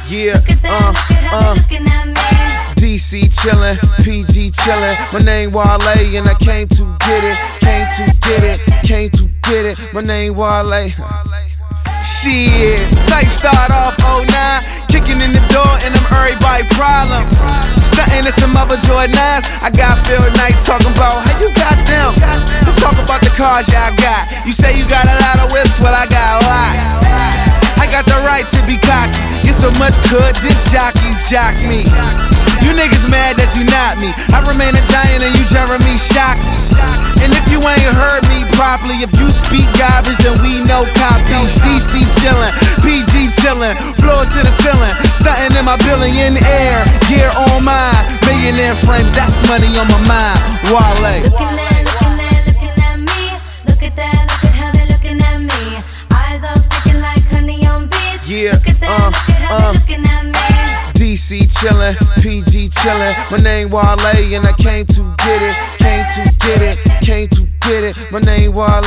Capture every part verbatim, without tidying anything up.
Yeah, uh, uh. D C chillin', P G chillin'. My name Wale and I came to get it, came to get it, came to get it. My name Wale. Shit, type start off oh nine, kicking in the door and I'm everybody problem. Stuntin' in some other Jordan nines. I got Phil Knight talking about how you got them. Let's talk about the cars y'all got. You say you got a lot of whips, well I got a lot. I got the right to be cocky. Get so much good, disc jockeys jock me. You niggas mad that you not me. I remain a giant and you Jeremy shock me. And if you ain't heard me properly, if you speak garbage, then we know copies. D C chillin', P G chillin', floor to the ceiling, stuntin' in my billionaire, gear on mine, millionaire frames, that's money on my mind. Wale. Looking at, looking at, looking at me. Look at that, look at how they looking at me. Eyes all sticking like honey on bees. Yeah, look at that, uh, look at how uh. they looking at me. D C chillin', P G chillin'. My name Wale and I came to get it, came to get it, came to get it. My name Wale.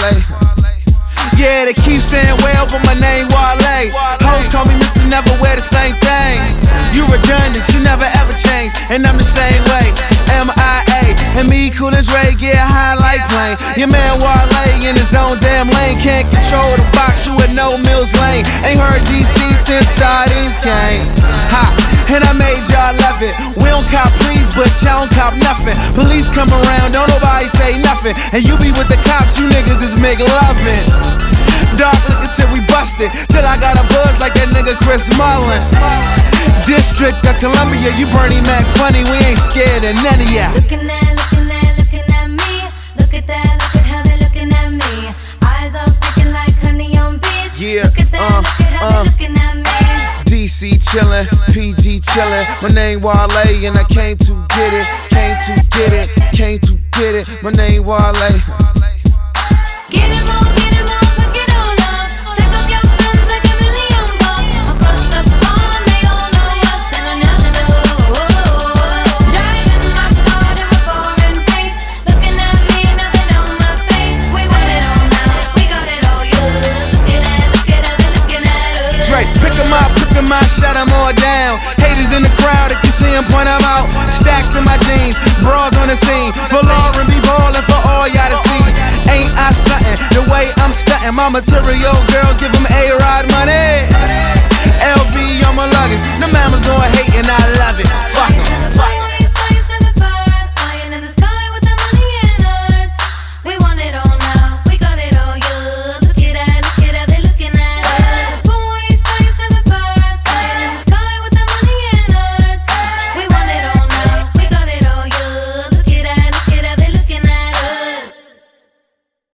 Yeah, they keep saying well, but my name Wale. Hoes call me Mister Never Wear the Same Thing. You redundant, you never ever change, and I'm the same way. M I A and me, Cool and Dre, get high like plane. Your man Wale in his own damn lane, can't control the box, you at no Mills Lane. Ain't heard D C since sardines came. Ha, and I made y'all love it. We don't cop please, but y'all don't cop nothing. Police come around, don't nobody say nothing, and you be with the cops, you niggas is make loving. Dark liquor till we busted, till I got a buzz like that nigga Chris Mullins. District of Columbia, you Bernie Mac funny, we ain't scared of none of ya. Looking at, looking at, looking at me. Look at that, look at how they looking at me. Eyes all sticking like honey on bees. Yeah, look at that, uh, look at how uh. they looking at me. D C chillin', P G chillin'. My name Wale and I came to get it, came to get it, came to get it. My name Wale. Get him on, get him on, fuck it all up. Stack up your funds like a million bucks. Across the pond, they all know us international. Driving my car to a foreign place, looking at me, nothing on my face. We want it all now, we got it all, yeah. Look at that, look at how they looking at us. Drake, pick 'em up, pick 'em up, shut 'em all down. Haters in the crowd, if you see 'em, point 'em out. Stacks in my jeans, bras on the scene. Velour and be ballin' for all y'all to see. Ain't I something, the way I'm stuntin'. My material girls give 'em A-Rod money.